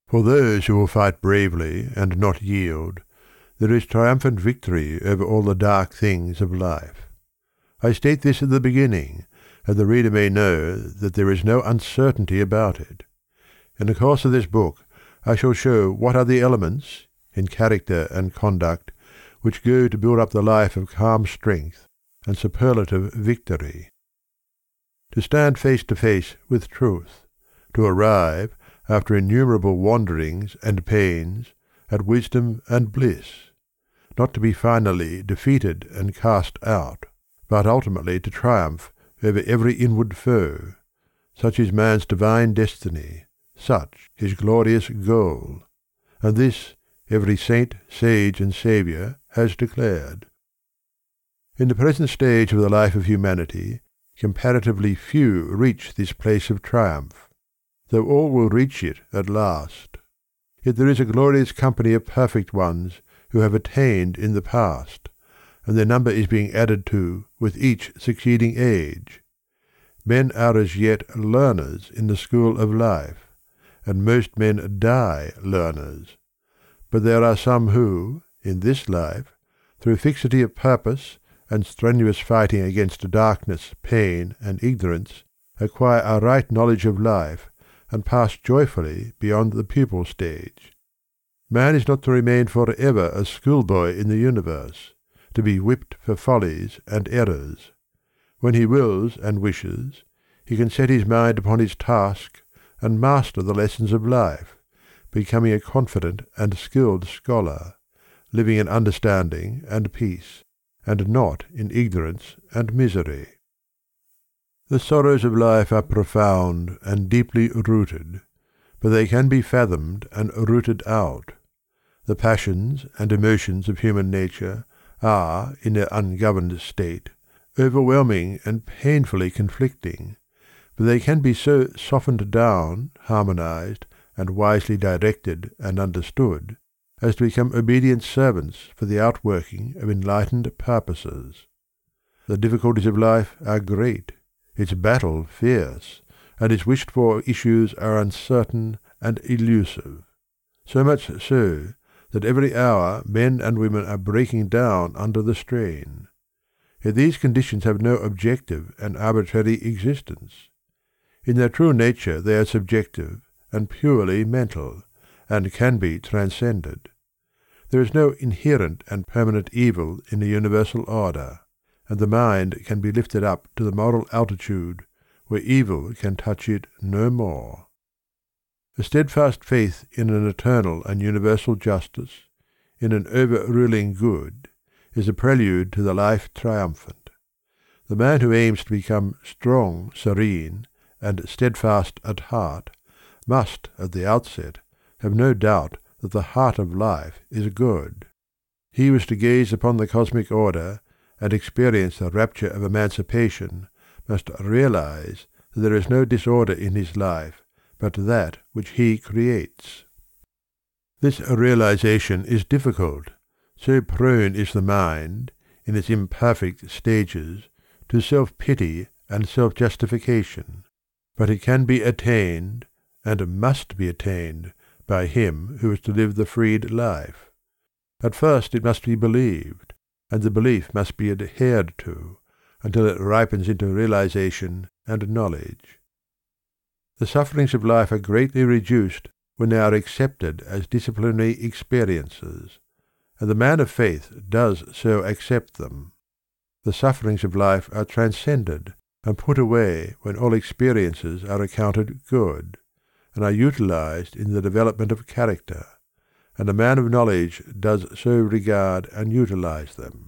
For those who will fight bravely and not yield, there is triumphant victory over all the dark things of life. I state this at the beginning, that the reader may know that there is no uncertainty about it. In the course of this book I shall show what are the elements, in character and conduct, which go to build up the life of calm strength and superlative victory. To stand face to face with truth, to arrive, after innumerable wanderings and pains, at wisdom and bliss, not to be finally defeated and cast out, but ultimately to triumph over every inward foe. Such is man's divine destiny, such his glorious goal, and this every saint, sage, and saviour has declared. In the present stage of the life of humanity, comparatively few reach this place of triumph, though all will reach it at last. Yet there is a glorious company of perfect ones who have attained in the past, and their number is being added to with each succeeding age. Men are as yet learners in the school of life, and most men die learners. But there are some who, in this life, through fixity of purpose and strenuous fighting against darkness, pain, and ignorance, acquire a right knowledge of life, and pass joyfully beyond the pupil stage. Man is not to remain for ever a schoolboy in the universe, to be whipped for follies and errors. When he wills and wishes, he can set his mind upon his task and master the lessons of life, becoming a confident and skilled scholar, living in understanding and peace, and not in ignorance and misery. The sorrows of life are profound and deeply rooted, but they can be fathomed and rooted out. The passions and emotions of human nature are, in their ungoverned state, overwhelming and painfully conflicting, but they can be so softened down, harmonized, and wisely directed and understood, as to become obedient servants for the outworking of enlightened purposes. The difficulties of life are great, its battle fierce, and its wished-for issues are uncertain and elusive. So much so that every hour men and women are breaking down under the strain. Yet these conditions have no objective and arbitrary existence. In their true nature they are subjective and purely mental, and can be transcended. There is no inherent and permanent evil in the universal order, and the mind can be lifted up to the moral altitude where evil can touch it no more. A steadfast faith in an eternal and universal justice, in an overruling good, is a prelude to the life triumphant. The man who aims to become strong, serene, and steadfast at heart must, at the outset, have no doubt that the heart of life is good. He who is to gaze upon the cosmic order and experience the rapture of emancipation must realize that there is no disorder in his life but that which he creates. This realization is difficult, so prone is the mind, in its imperfect stages, to self-pity and self-justification, but it can be attained, and must be attained, by him who is to live the freed life. At first it must be believed, and the belief must be adhered to, until it ripens into realization and knowledge. The sufferings of life are greatly reduced when they are accepted as disciplinary experiences, and the man of faith does so accept them. The sufferings of life are transcended and put away when all experiences are accounted good, and are utilized in the development of character, and a man of knowledge does so regard and utilize them.